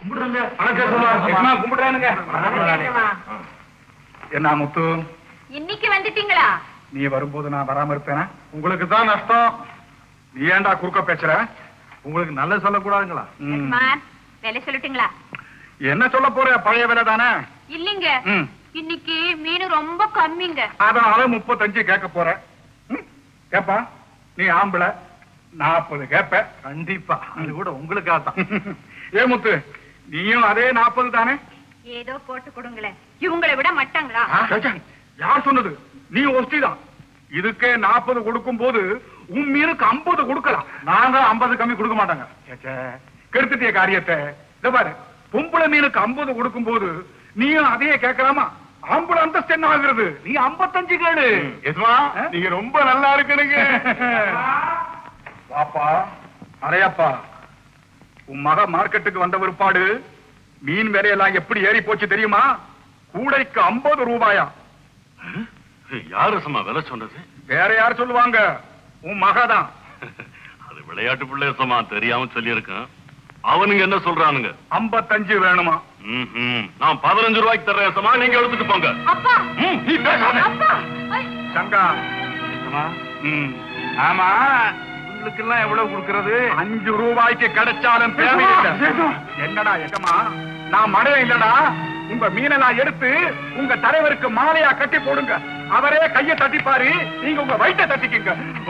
என்ன முத்து, இன்னைக்கு வந்துட்டீங்களா? நீ வரும்போது நான் வராம இருப்பேனா? உங்களுக்கு தான் நஷ்டம். நீ ஏன்டா குறுக்க பேசுற? உங்களுக்கு நல்ல சொல்லக்கூடாதுங்களா? வேலை சொல்லிட்டீங்களா? என்ன சொல்ல போற? பழைய வேலை தானே. இல்லீங்க, இன்னைக்கு மீன் ரொம்ப கம்மிங்க. அதனால 35 கேட்க போற. கேப்பா, நீ ஆம்பளை 40 கேப்ப. கண்டிப்பா, அது கூட உங்களுக்காக தான். ஏ முத்து, நீயும் அதே 40 தானே? ஏதோ போட்டு கொடுங்களேன். இவங்களை விட மாட்டாங்களா? யார் சொன்னது? நீ ஒஸ்டிதான். இதுக்கே 40 கொடுக்கும் போது உன் மீனுக்கு 50 கொடுக்கலாம். நாங்க 50 கம்மி கொடுக்க மாட்டாங்க. கெடுத்துட்டிய காரியத்தை. இத பாரு, பொம்பளை மீனுக்கு 50 கொடுக்கும் போது நீயும் அதையே கேட்கலாமா? ஆம்பளை அந்தஸ்து என்ன ஆகுறது? நீ 55 கேடு. நீங்க ரொம்ப நல்லா இருக்கணுங்க. பாப்பா, அரையாப்பா, உன் மக மார்க்கெட்டுக்கு வந்த பிற்பாடு மீன் விலையெல்லாம் எப்படி ஏறி போச்சு தெரியுமா? கூடைக்கு 50 ரூபாயா? யாரு சமா விலை சொன்னது? வேற யார் சொல்லுவாங்க? உன் மகதான். அது விளையாட்டு பிள்ளை சமா, தெரியாம சொல்லி இருக்கேன். அவனுங்க என்ன சொல்றானுங்க? 55 வேணுமா? நான் 15 ரூபாய்க்கு தர்றேன் சமா, நீங்க எடுத்துட்டு போங்க. சங்கா, ஆமா, உங்களுக்கு எல்லாம் எவ்வளவு கொடுக்கறது? 5 ரூபாய்க்கு கிடைச்சாலும் தேவையில்லை. என்னடா எங்கம்மா, நான் மழை இல்லடா. உங்க மீனெல்லாம் எடுத்து உங்க தலைவருக்கு மாலையா கட்டி போடுங்க. அவரே கையை தட்டிப்பாரு, நீங்க உங்க வயிற்றை தட்டிக்குங்க.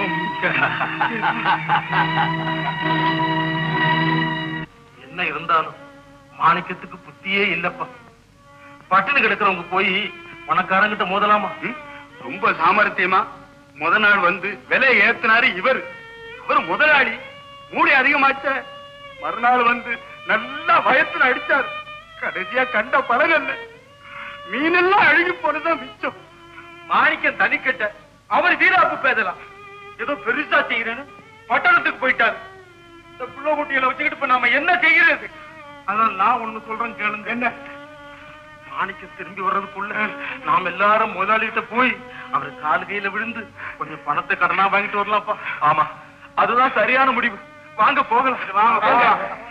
என்ன இருந்தாலும் மாணிக்கத்துக்கு புத்தியே இல்லப்பா. பட்டினி கிடக்கிறவங்க போய் பணக்காரங்கிட்ட மோதலாமா? ரொம்ப சாமர்த்தியமா முத நாள் வந்து விலை ஏத்தினாரு இவர். அவர் முதலாளி, மூடி அதிகமாச்ச. மறுநாள் வந்து நல்லா வயத்துல அடிச்சாரு. கடைசியா கண்ட பழகல்ல, மீனெல்லாம் அழுகி போனதான் மிச்சம். மாணிக்கம் தனிக்கட்ட அவர் வீராப்பு பேசலாம். ஏதோ பெருசா செய்யறேன்னு பட்டணத்துக்கு போயிட்டாரு. இந்த புள்ள குட்டிகளை வச்சுக்கிட்டு இப்ப நாம என்ன செய்யறது? அதான் நான் ஒண்ணு சொல்றேன் கேளுங்க. என்ன? மாணிக்கம் திரும்பி வர்றதுக்குள்ள நாம எல்லாரும் முதலாளிகிட்ட போய் அவர் கால் கையில விழுந்து கொஞ்சம் பணத்தை கடனா வாங்கிட்டு வரலாம்ப்பா. ஆமா, அதுதான் சரியான முடிவு. வாங்க போகலாம். வாங்க.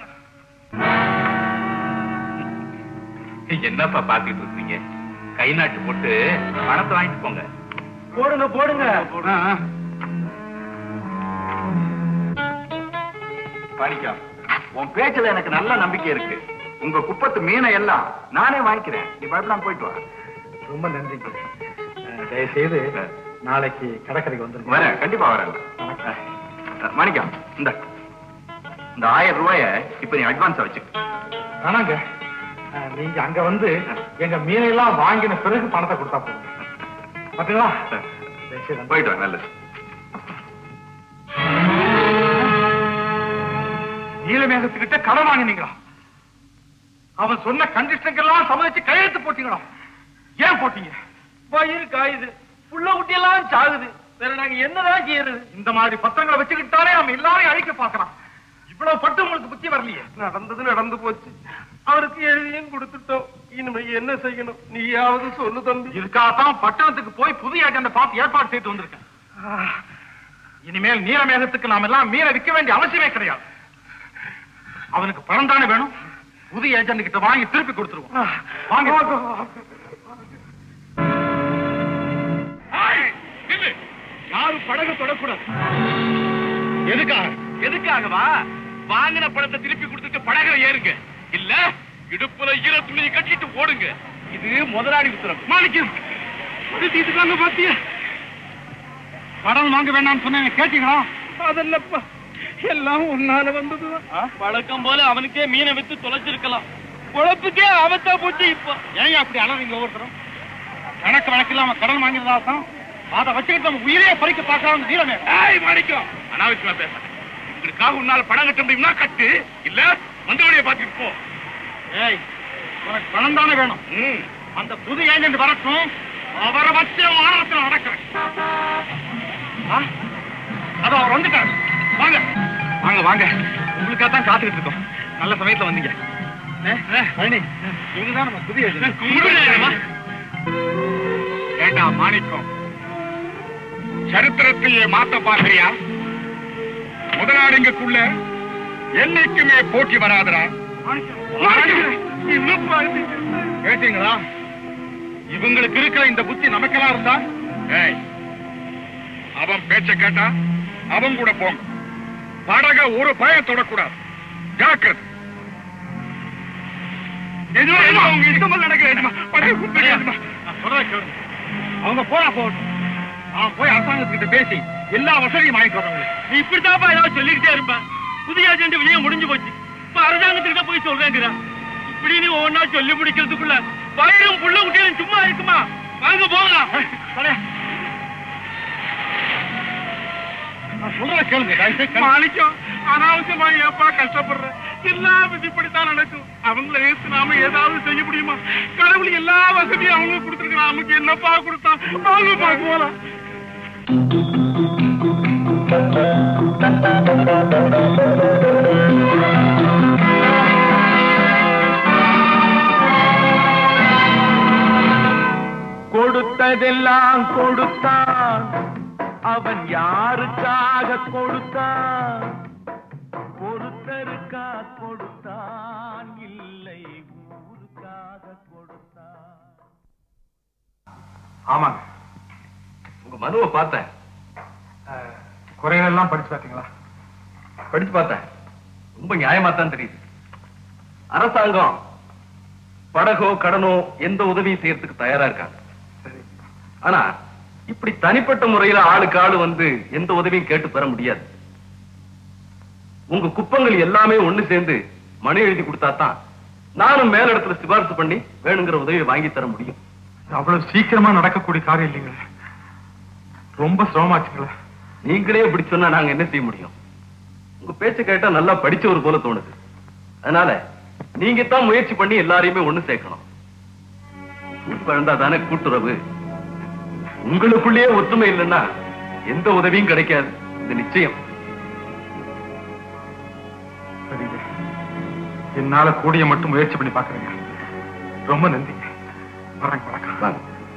என்னப்பா பாத்துட்டு இருக்கீங்க? கை நாட்டு போட்டு பணத்தை வாங்கிட்டு போங்க. போடுங்க போடுங்க. பாணிக்கா, உன் பேச்சுல எனக்கு நல்ல நம்பிக்கை இருக்கு. உங்க குப்பத்து மீனை எல்லாம் நானே வாங்கிக்கிறேன். நீ பயப்படாம போயிட்டு வா. ரொம்ப நன்றி. தயவுசெய்து நாளைக்கு கடற்கரைக்கு வந்துருங்க. வரேன், கண்டிப்பா வரேன். மாணிக்கா, இந்த 1000 ரூபாய இப்ப நீ அட்வான்ஸா வச்சு. ஆனாங்க, நீங்க அங்க வந்து எங்க மீனையெல்லாம் வாங்கின பிறகு பணத்தை கொடுத்தா போதும். பாத்தீங்களா? போயிட்டு வா. நல்லது. நீலமேகத்துக்கிட்ட கடன் வாங்கினீங்களா? அவன் சொன்ன கண்டிஷனுக்கெல்லாம் சம்மதிச்சு கையெழுத்து போட்டீங்களா? ஏன் போட்டீங்க? வயிறு காயுது, புள்ள குட்டி எல்லாம் சாகுது. வேற நாங்க என்னதான் செய்யறது? இந்த மாதிரி பத்திரங்களை வச்சுக்கிட்டாலே நம்ம எல்லாரையும் அழிக்க பாக்குறான். இவ்வளவு பட்டு உங்களுக்கு புத்தி வரலையே. நடந்தது நடந்து போச்சு. அவருக்கு எழுதியும் கொடுத்துட்டோம். இனிமே என்ன செய்யணும்? நீயாவது சொல்லு தம்பி. இதுக்காகத்தான் பட்டணத்துக்கு போய் புதிய ஏஜெண்ட பார்த்து ஏற்பாடு செய்து வந்திருக்கேன். இனிமேல் நீலமேகத்துக்கு நாம எல்லாம் மீனை விற்க வேண்டிய அவசியமே கிடையாது. அவனுக்கு பணம் தானே வேணும். புதிய ஏஜெண்ட் கிட்ட வாங்கி திருப்பி கொடுத்துருவோம். யாரும் படகு தொடக்கூடாது. எதுக்காகவா? வாங்கின பணத்தை திருப்பி கொடுத்துட்டு படகுல ஏறுங்க. இல்ல இடுப்புல ஈர துணியை கட்டிட்டு ஓடுங்க. இது முதலாளி உத்தரவு. மாணிக்கம், இதுக்காங்க பாத்திய கடன் வாங்க வேண்டாம்னு சொன்ன கேட்டீங்களா? அதல்லப்பா, எல்லாம் உன்னால வந்ததுதான். வழக்கம் போல அவனுக்கே மீனை வித்து தொலைச்சிருக்கலாம். குழப்புக்கே ஆபத்தா போச்சு. இப்ப ஏன் அப்படி அழறீங்க? ஒவ்வொருத்தரும் கணக்கு வழக்கு இல்லாம கடன் வாங்கினதா தான் அதை வச்சுக்கிட்டு நம்ம உயிரையே பறிக்க பார்க்கலாம். நீளமே மாணிக்கம், அனாவசியமா பேச. இதுக்காக உன்னால பணம் கட்ட முடியும்னா கட்டு, இல்ல வந்தவனைய பாத்துட்டு போ. ஏய், உனக்கு பணம் தானே வேணும். அந்த புது ஏஜென்ட் வரட்டும், அவரை வச்சு மாநிலத்தில் நடக்கிறேன். அது அவர் வந்துட்டார். வாங்க வாங்க வாங்க, உங்களுக்காக தான் காத்துக்கிட்டு இருக்கோம். நல்ல சமயத்துல வந்தீங்க. இவங்கதான் நம்ம புதிய ஏஜென்ட். ஏண்டா மாணிக்கம், சரித்திரத்தையே மாத்த பாக்குறியா? முதலாளிங்களுக்குள்ள என்னைக்குமே போட்டி வராதுடா. கேட்டீங்களா? இவங்களுக்கு இருக்கிற இந்த புத்தி நமக்கெல்லாம் இருந்தா, அவன் பேச்ச கேட்டா அவன் கூட போங்க. படக ஒரு பயம் தொடக்கூடாது. ஜாக்கிரதை. அவங்க போறா போகட்டும். அவன் போய் அரசாங்கத்துக்கிட்ட பேசி எல்லா வசதியும் வாங்கிட்டு வரவங்க. நீ இப்படித்தாப்பா ஏதாவது சொல்லிக்கிட்டே இருப்ப. புதிய ஏஜென்ட் வெளியே முடிஞ்சு போச்சு. இப்ப அரசாங்கத்துக்கிட்ட போய் சொல்றேங்கிற. இப்படி நீ ஒவ்வொன்னா சொல்லி முடிக்கிறதுக்குள்ள பயிரும் புள்ள குட்டியும் சும்மா இருக்குமா? வாங்க போகலாம். சொல்ற கேளுங்க. மாணிக்கம், அனாவசியமா ஏப்பா கஷ்டப்படுற? எல்லா விதிப்படித்தான் நடக்கும். அவங்கள ஏத்து நாம ஏதாவது செய்ய முடியுமா? கடவுள் எல்லா வசதியும் அவங்க கொடுத்துருக்க, நமக்கு என்னப்பா கொடுத்தான்? வாங்கப்பா போலாம். கொடுத்ததெல்லாம் கொடுத்தான், அவன் யாருக்காக கொடுத்தான்? ஒருத்தருக்கா கொடுத்தான், இல்லை ஊருக்காக கொடுத்தான். ஆமாங்க, உங்க மனுவை பார்த்தேன். குறைகள் எல்லாம் படிச்சு பார்த்தீங்களா? படிச்சு பார்த்தேன். ரொம்ப நியாயமா தான் தெரியுது. அரசாங்கம் படகோ கடனோ எந்த உதவியும் செய்யறதுக்கு தயாரா இருக்காங்க. ஆனா இப்படி தனிப்பட்ட முறையில ஆளுக்கு ஆளு வந்து எந்த உதவியும் கேட்டு பெற முடியாது. உங்க குப்பங்கள் எல்லாமே ஒண்ணு சேர்ந்து மனு எழுதி கொடுத்தாதான் நானும் மேலிடத்துல சிபாரிசு பண்ணி வேணுங்கிற உதவியை வாங்கி தர முடியும். அவ்வளவு சீக்கிரமா நடக்கக்கூடிய காரியம் இல்லைங்களே, ரொம்ப சிரமமாச்சுங்களே. நீங்களே இப்படி சொன்னா நாங்க என்ன செய்ய முடியும்? உங்க பேச்ச கேட்டா நல்லா படிச்சவர் போல தோணுது. அதனால நீங்க தான் முயற்சி பண்ணி எல்லாரையுமே ஒண்ணு சேர்க்கணும். கூட்டு தானே கூட்டுறவு. உங்களுக்குள்ளேயே ஒற்றுமை இல்லைன்னா எந்த உதவியும் கிடைக்காது. இது நிச்சயம். சரிங்க, என்னால கூடிய மட்டும் முயற்சி பண்ணி பாக்குறேங்க. ரொம்ப நன்றி. வரேங்க. வணக்கம்.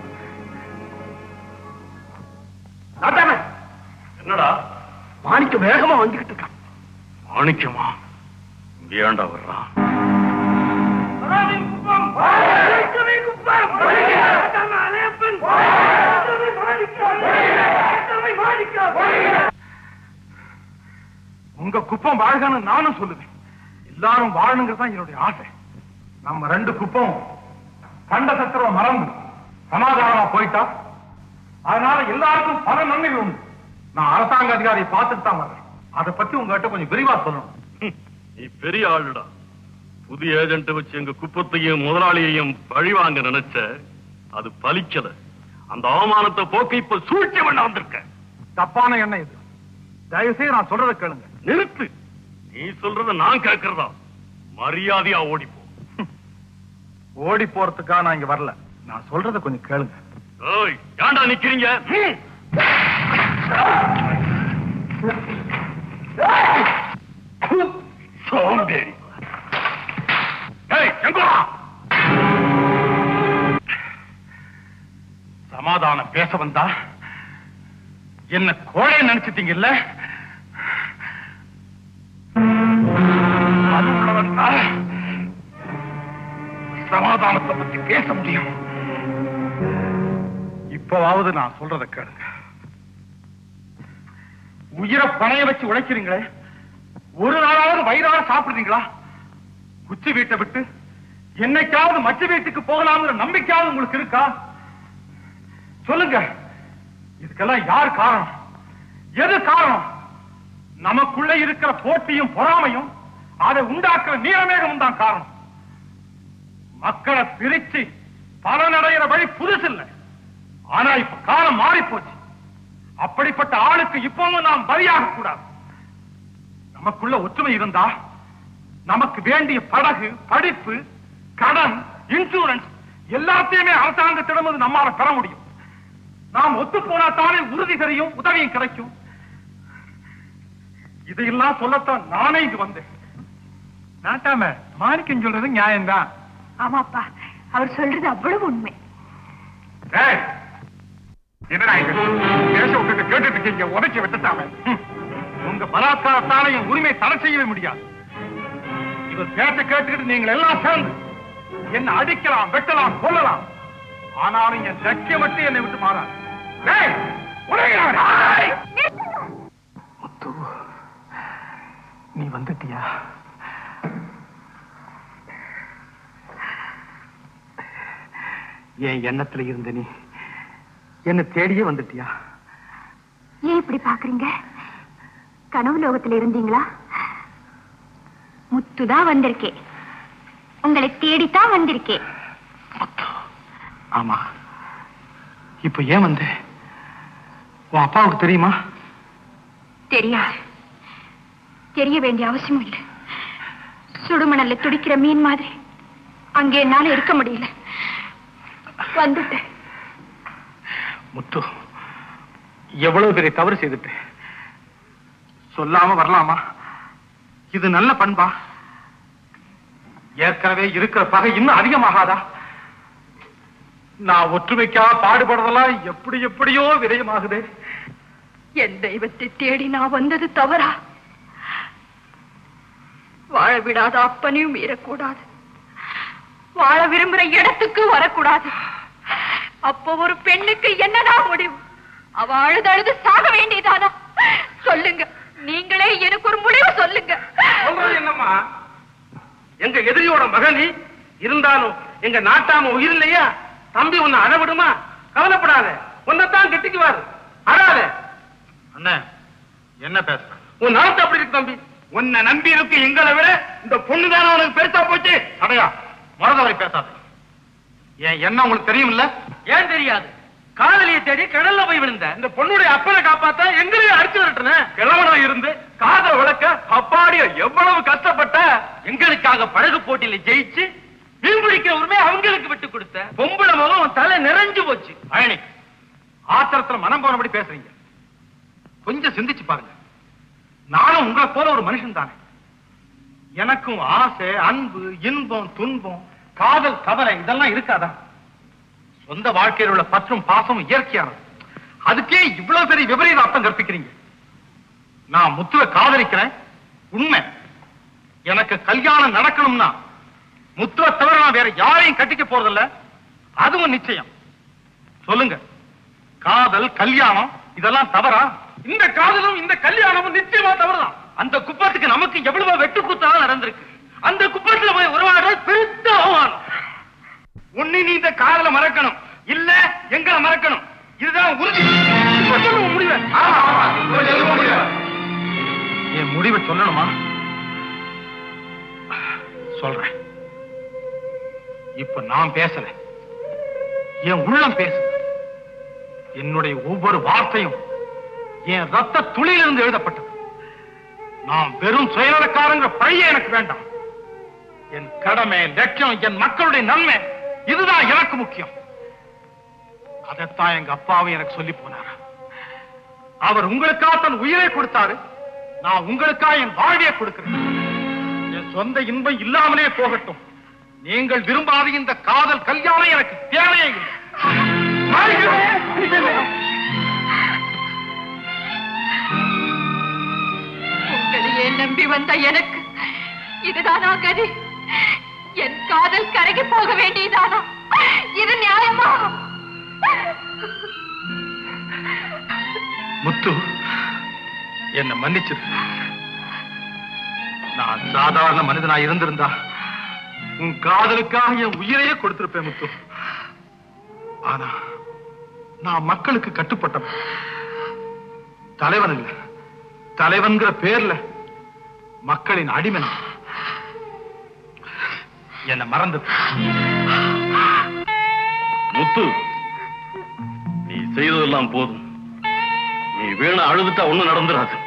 என்னடா மாணிக்கம் வேகமா வந்துகிட்டு இருக்கான். மாணிக்கமா? இங்க ஏன்டா வர்றான்? உங்க குப்பம் வாழ்கன்னு நானும் சொல்லுவேன். எல்லாரும் வாழணுங்கிறதான் என்னுடைய ஆசை. நம்ம ரெண்டு குப்பம் கண்ட சத்திரவ மறந்து சமாதானமா போயிட்டா அதனால எல்லாருக்கும் பல நன்மைகள் உண்டு. நான் அரசாங்க அதிகாரியை பார்த்துட்டு தான் வர்றேன். அதை பத்தி உங்ககிட்ட கொஞ்சம் விரிவா சொல்லணும். நீ பெரிய ஆளுடா. புதிய ஏஜென்ட் வச்சு எங்க குப்பத்தையும் முதலாளியையும் பழிவாங்க நினைச்ச, அது பலிக்கல. அந்த அவமானத்தை போக்க இப்ப சூழ்ச்சி பண்ண வந்திருக்க. தப்பான எண்ணம் இது. தயவு செய்து நான் சொல்றதை கேளுங்க. நிறுத்து. நீ சொல்றத நான் கேட்கறதா? மரியாதையா ஓடிப்போ. ஓடி போறதுக்காக நான் இங்க வரல. நான் சொல்றதை கொஞ்சம் கேளுங்க. ஏய், ஏன்டா நிக்கிறீங்க? சோம்பேறி. சமாதானம் பேச வந்தா என்ன கோழை நினைச்சிட்டீங்கல்ல? சமாதானத்தை பத்தி பேச முடியும். இப்பவாவது நான் சொல்றதை கேளுங்க. உயிரை பணைய வச்சு உழைக்கிறீங்களே, ஒரு நாளாவது வயிறார சாப்பிடுறீங்களா? குச்சி வீட்டை விட்டு என்னைக்காவது மச்ச வீட்டுக்கு போகலாம்ங்கிற நம்பிக்கையாவது உங்களுக்கு இருக்கா? சொல்லுங்க. இதுக்கெல்லாம் யார் காரணம்? எது காரணம்? நமக்குள்ள இருக்கிற போட்டியும் பொறாமையும், அதை உண்டாக்குற நீலமேகமும் தான் காரணம். மக்களை பிரிச்சு பலனடைகிற வழி புதுசு இல்லை. ஆனா இப்ப காலம் மாறி போச்சு. அப்படிப்பட்ட ஆளுக்கு இப்பவும் நாம் பலியாக கூடாது. நமக்குள்ள ஒற்றுமை இருந்தா நமக்கு வேண்டிய படகு, படிப்பு, கடன், இன்சூரன்ஸ் எல்லாத்தையுமே அரசாங்கத்திடம் நம்மால பெற முடியும். நாம் ஒத்து போனா தானே உறுதி தெரியும், உதவியும் கிடைக்கும். இதையெல்லாம் சொல்லத்தான் நானே இங்கு வந்தேன். நாட்டாம மாணிக்கம் சொல்றது நியாயம்தான். ஆமாப்பா, அவர் சொல்றது அவ்வளவு உண்மை. என்னடா பேச விட்டுட்டு கேட்டுட்டு இருக்கீங்க? உதைக்க விட்டுட்டாம உங்க பலாத்காரத்தால என் உரிமை தடை செய்யவே முடியாது. இவர் பேச்ச கேட்டுக்கிட்டு நீங்கள் எல்லாம் சேர்ந்து என்ன அடிக்கலாம், வெட்டலாம், கொல்லலாம். ஆனாலும் என் லட்சியம் மட்டும் என்னை விட்டு மாறாது. முத்து, நீ வந்துட்டியா? என் எண்ணத்துல இருந்த நீ என்ன தேடியே வந்துட்டியா? ஏன் இப்படி பாக்குறீங்க? கனவு லோகத்துல இருந்தீங்களா? முத்துதான் வந்திருக்கேன், உங்களை தேடித்தான் வந்திருக்கேன். ஆமா, இப்ப ஏன் வந்த? உன் அப்பாவுக்கு தெரியுமா? தெரியாது, தெரிய வேண்டிய அவசியம் இல்லை. சுடுமணல்ல துடிக்கிற மீன் மாதிரி அங்கே என்னால இருக்க முடியல, வந்துட்டேன். முத்து, எவ்வளவு பெரிய தவறு செய்துட்டேன். சொல்லாம வரலாமா? இது நல்ல பண்பா? ஏற்கனவே இருக்கிற பகை இன்னும் அதிகமாகாதா? நான் ஒற்றுமைக்கா பாடுபடுறதெல்லாம் எப்படி எப்படியோ விரயமாகுது. என் தெய்வத்தை தேடி நான் வந்தது தவறா? வாழ விடாத அப்பனையும் மீறக்கூடாது, வாழ விரும்புற இடத்துக்கு வரக்கூடாது. அப்போ ஒரு பெண்ணுக்கு என்னதான் முடிவு? அவ அழுது அழுது சாக வேண்டியதானா? சொல்லுங்க, நீங்களே எனக்கு ஒரு முடிவு சொல்லுங்க. என்னம்மா, எங்க எதிரியோட மகனி இருந்தாலும் எங்க நாட்டாம உயிர் இல்லையா? தம்பி உன்னை அழவிடுமா? கவலைப்படாத, உன்னைத்தான் கெட்டிக்குவாரு, அழாத. அண்ணா, என்ன பேசுற? உன் நாட்டு அப்படி இருக்கு தம்பி. உன்னை நம்பி இருக்கு எங்களை விட இந்த பொண்ணுதான உனக்கு பெருசா போச்சு. அடையா, மறந்தவரை பேசாத. என் என்ன உங்களுக்கு தெரியும்ல? ஏன் தெரியாது? காதலியை தேடி கடல்ல போய் விழுந்த இந்த பொண்ணுடைய அப்பனை காப்பாத்த எங்களையும் அடிச்சு விட்டுன. கிழவனா இருந்து காதல் வளர்க்க அப்பாடிய எவ்வளவு கஷ்டப்பட்ட. எங்களுக்காக படகு போட்டியில ஜெயிச்சு மீன் பிடிக்கிற உரிமை அவங்களுக்கு விட்டு கொடுத்த. பொம்பளை முகம் தலை நிறைஞ்சு போச்சு. அயனி, ஆத்திரத்துல மனம் போனபடி பேசுறீங்க. கொஞ்சம் சிந்திச்சு பாருங்க. நானும் உங்களை போல ஒரு மனுஷன் தானே. எனக்கும் ஆசை, அன்பு, இன்பம், துன்பம், காதல், கவலை இதெல்லாம் இருக்காதா? சொந்த வாழ்க்கையில் உள்ள பற்றும் பாசமும் இயற்கையானது. அதுக்கே இவ்வளவு பெரிய விபரீத அர்த்தம் கற்பிக்கிறீங்க. நான் முத்துவை காதலிக்கிறேன், உண்மை. எனக்கு கல்யாணம் நடக்கணும்னா முத்துவை தவிர நான் வேற யாரையும் கட்டிக்க போறதில்ல, அதுவும் நிச்சயம். சொல்லுங்க, காதல், கல்யாணம் இதெல்லாம் தவறா? இந்த காதலும் இந்த கல்யாணமும் நிச்சயமா தவறுதான். அந்த குப்பத்துக்கு நமக்கு எவ்வளவு வெட்டு குத்தாக நடந்திருக்கு. அந்த குப்பத்துல போய் உருவாடுறது பெருத்த அவமானம். ஒண்ணு நீ இந்த காதலை மறக்கணும், இல்ல எங்களை மறக்கணும். இதுதான் உறுதி. முடிவு. என் முடிவை சொல்லணுமா? சொல்றேன். இப்ப நான் பேசல, என் உள்ளம் பேசு. என்னுடைய ஒவ்வொரு வார்த்தையும் என் ரத்த துளியிலிருந்து எழுதப்பட்டது. நான் வெறும் சுயநலக்காரங்கிற பழிய எனக்கு வேண்டாம். என் கடமை, லட்சியம், என் மக்களுடைய நன்மை இதுதான் எனக்கு முக்கியம். அதைத்தான் எங்க அப்பாவும் எனக்கு சொல்லி போனார். அவர் உங்களுக்காக தன் உயிரை கொடுத்தாரு, நான் உங்களுக்காக என் வாழ்வையை கொடுக்கிறேன். என் சொந்த இன்பம் இல்லாமலே போகட்டும். நீங்கள் விரும்பாத இந்த காதல் கல்யாணம் எனக்கு தேவையே இல்லை. உங்களையே நம்பி வந்த எனக்கு இதுதானா கதி? என் காதல் கரைகி போக வேண்டியதானா? இது நியாயமா? முத்து, என்ன மன்னிச்சு. நான் சாதாரண மனிதனா இருந்திருந்தா உன் காதலுக்காக என் உயிரையே கொடுத்திருப்பேன் முத்து. ஆனா நான் மக்களுக்கு கட்டுப்பட்டவன், தலைவன் இல்ல. தலைவன்கிற பேர்ல மக்களின் அடிமை. என்ன மறந்து முத்து, நீ செய்ததெல்லாம் போதும். நீ வேணா அழுதுட்டா ஒண்ணும் நடந்துராது.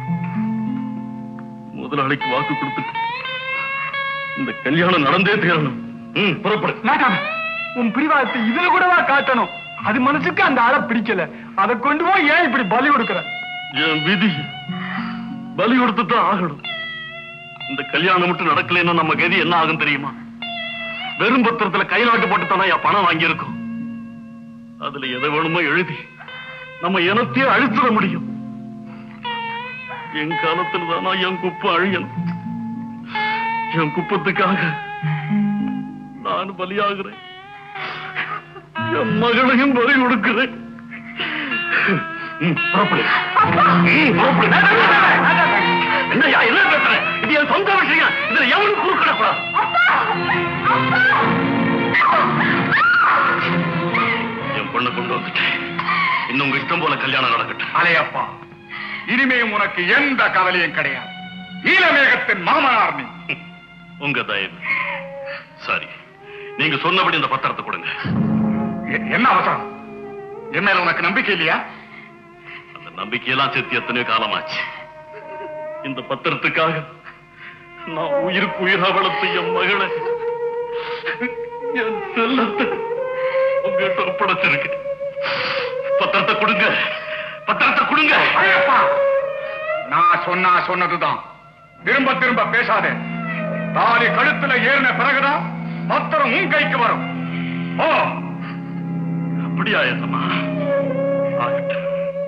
முதலாளிக்கு வாக்கு கொடுத்துட்டு இந்த கல்யாணம் நடந்தே தீரணும். புறப்படு. உன் பிரிவாதத்தை இதுல கூடவா காட்டணும்? அது மனசுக்கு அந்த ஆளை பிடிக்கல, அதை கொண்டு போய் ஏன் இப்படி பலி கொடுக்கிற? என் விதி பலி கொடுத்துதான் ஆகணும். இந்த கல்யாணம் மட்டும் நடக்கலைன்னா நம்ம கதி என்ன ஆகும் தெரியுமா? வெறும் பத்திரத்துல கைநாட்டு போட்டுத்தானே என் பணம் வாங்கியிருக்கோம். அதுல எதை வேணுமோ எழுதி நம்ம இனத்தையே அழிச்சிட முடியும். என் காலத்துல தானா என் குப்பை அழியணும். என் குப்பத்துக்காக நான் பலியாகிறேன். என் மகளையும் பலி கொடுக்கிறேன். என்னையா என்ன பேசுற? இது என் சொந்த விஷயம். இதுல எவனும் குறுக்கிடக்கூடாது. என் பொண்ணை கொண்டு வந்துட்டேன். இன்னும் உங்க இஷ்டம் போல கல்யாணம் நடக்கட்டும். அலையப்பா, இனிமேயும் உனக்கு எந்த கவலையும் கிடையாது. ஈழமேகத்தின் மாமனார் நீ. உங்க தயவு. சரி, நீங்க சொன்னபடி இந்த பத்திரத்தை கொடுங்க. என்ன அவசரம்? என் மேல உனக்கு நம்பிக்கை இல்லையா? அந்த நம்பிக்கையெல்லாம் சேர்த்து எத்தனையோ காலமாச்சு. இந்த பத்திரத்துக்காக நான் உயிருக்கு உயிரா வளர்த்த என் மகளை, என் செல்லத்தை உங்ககிட்ட ஒப்படைச்சிருக்கு. பத்திரத்தை கொடுங்க, பத்திரத்தை கொடுங்க. அலையப்பா, நான் சொன்னதுதான். திரும்ப திரும்ப பேசாதே. தாலி கழுத்துல ஏறின பிறகுதான் பத்திரம் உன் கைக்கு வரும். ஓ, அப்படியா ஏசம்மா? ஆகட்டும்.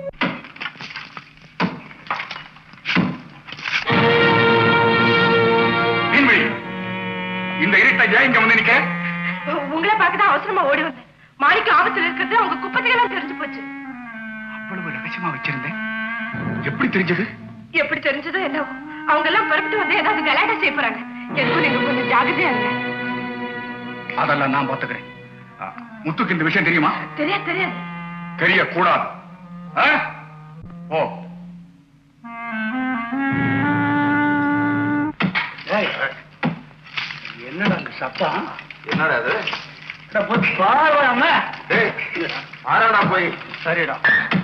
இந்த இருட்டை ஏன் இங்க வந்து நிக்க? உங்களை பார்க்கதான் அவசரமா ஓடி வந்தேன். மாணிக்கு ஆபத்துல இருக்கிறது அவங்க குப்பத்தையெல்லாம் தெரிஞ்சு போச்சு. அவ்வளவு ரகசியமா வச்சிருந்தேன். எப்படி தெரிஞ்சது? எப்படி தெரிஞ்சதோ என்னவோ, அவங்க எல்லாம் புறப்பட்டு வந்து ஏதாவது கலாட்டா செய்ய போறாங்க. எதுவும் நீங்க கொஞ்சம் ஜாகிரதையா இருங்க. அதெல்லாம் நான் பாத்துக்கிறேன். முத்துக்கு இந்த விஷயம் தெரியுமா? தெரியாது தெரியாது. தெரியக்கூடாது. ஓ, என்னடா சத்தம்? என்னடா அது? ஆறாடா போய். சரிடா.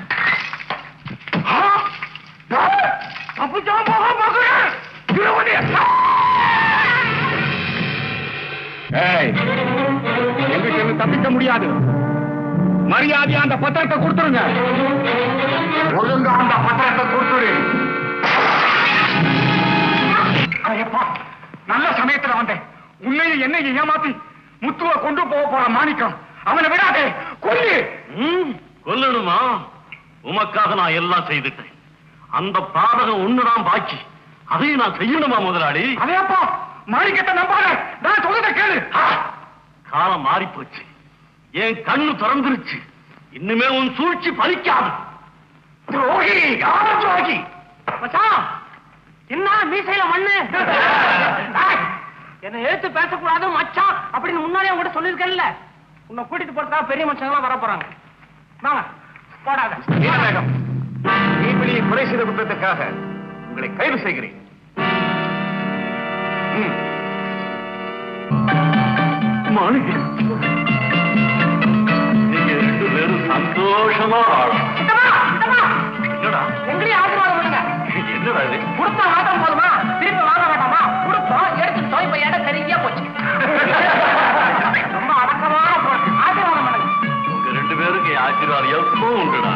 எங்கிட்ட தப்பிக்க முடியாது. மரியாதையா அந்த பத்திரத்தை கொடுத்துருங்க. ஒழுங்கா அந்த பத்திரத்தை கொடுத்துரு. நல்ல சமயத்துல வந்தேன். உன்னையும் என்னையும் ஏமாத்தி முத்துவ கொண்டு போற மாணிக்கம், அவனை விடாதே. கொல்லு. கொல்லணுமா? உமக்காக நான் எல்லாம் செய்துட்டேன். அந்த பாதகம் ஒண்ணுதான் பாக்கி. அதையும் நான் செய்யணுமா முதலாளி? அதையப்பா, மாணிக்கத்தை நம்பாத. நான் சொல்றதை கேளு. காலம் மாறி போச்சு. என் கண்ணு திறந்துருச்சு. இன்னுமே உன் சூழ்ச்சி பலிக்காது. துரோகி, யார துரோகி? என்ன மீசையில மண்ணு? என்ன எழுத்து பேசக்கூடாது மச்சான் அப்படின்னு முன்னாலே உங்ககிட்ட சொல்லிருக்கேன்ல. உன்னை கூட்டிட்டு போறதுக்காக பெரிய மனுஷங்களாம் வர போறாங்க. வாங்க, போடாத. நீலமேகம், நீ கொலை செய்த குற்றத்துக்காக உங்களை கைது செய்கிறேன். மாணிக்கம், நீங்க ரெண்டு பேரும் சந்தோஷமா வாழும். என்னடா எங்களையும் ஆசீர்வாதம் பண்ணுங்க. என்னடா இது? கொடுத்தா ஆட்டம் போதுமா? திருப்பி வாங்க வேண்டாமா? கொடுத்தோம், எடுத்துட்டோம், இப்ப இடம் சரியா போச்சு. ரொம்ப அடக்கமான போச்சு. ஆசீர்வாதம் பண்ணுங்க. உங்க ரெண்டு பேருக்கு ஆசீர்வாதம் எப்பவும் உண்டுடா.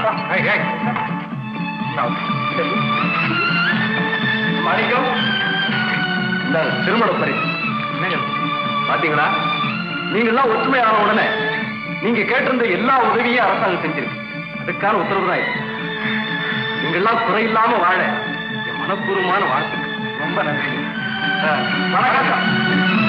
மாணிக்கம், இந்த திருமண பரிசு பாத்தீங்களா? நீங்க எல்லாம் ஒற்றுமையான உடனே நீங்க கேட்டிருந்த எல்லா உதவியும் அரசாங்கம் செஞ்சிருக்கு. அதுக்கான உத்தரவு தான் இது. நீங்க எல்லாம் குறையில்லாம வாழ என் மனப்பூர்வமான வாழ்த்துக்கள். ரொம்ப நன்றி. வணக்கம்.